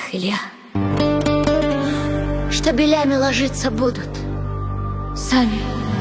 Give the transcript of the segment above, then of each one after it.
Илья. Штабелями ложиться будут сами.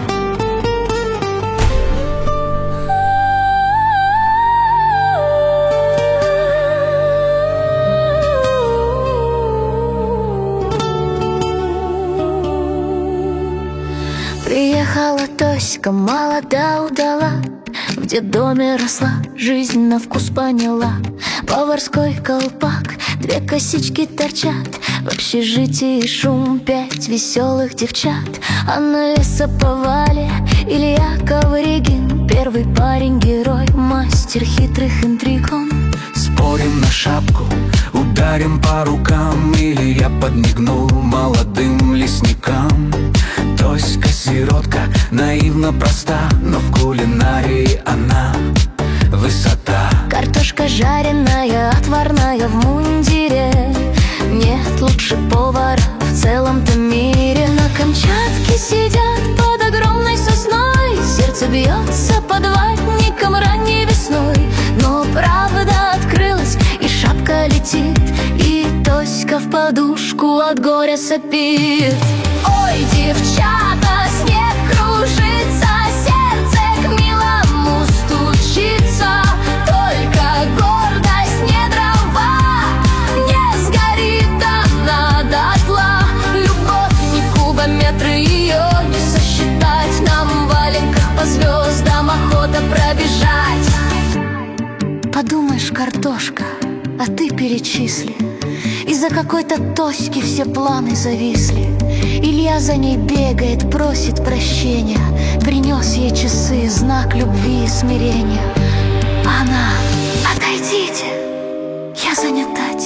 Приехала Тоська, молода удала, в детдоме росла, жизнь на вкус поняла. Поварской колпак, 2 косички торчат, в общежитии шум, 5 веселых девчат. А на лесоповале Илья Ковригин, первый парень-герой, мастер хитрых интриг он. Спорим на шапку, ударим по рукам, или я подмигнул молодым лесникам. Тоська сиротка, наивно проста, но в кулинарии она высота. Картошка жареная, отварная в мундире, нет лучше повара в целом-то мире. На Камчатке сидят под огромной сосной, сердце бьется под ватником ранней весной. Но правда открылась, и шапка летит, и Тоська в подушку от горя сопит. Ой, девчата, снег кружится, сердце к милому стучится. Только гордость не дрова, не сгорит она дотла. Любовь не кубометры, ее не сосчитать. Нам в валенках по звездам охота пробежать. Подумаешь, картошка, а ты перечисли. Из-за какой-то Тоськи все планы зависли. Илья за ней бегает, просит прощения, принес ей часы, знак любви и смирения. Она: отойдите, я занята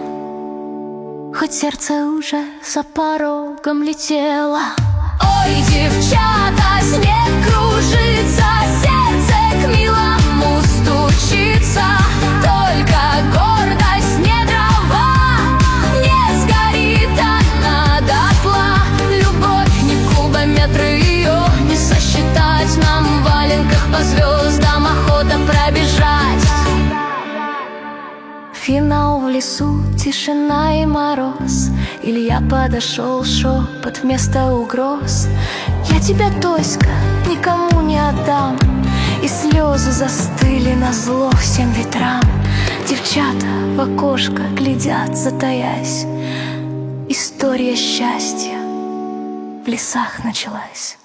делом, хоть сердце уже за порогом летело. Ой, девчата, снег кружится, сердце к милому стучится. Только гордость не дрова, не сгорит она дотла. Любовь не кубометры, ее не сосчитать. Нам в валенках по звездам охота пробежать. Финал в лесу, тишина и мороз. Илья подошел, шепот вместо угроз: я тебя, Тоська, никому не отдам. И слезы застыли назло всем ветрам. Девчата в окошко глядят, затаясь. История счастья в лесах началась.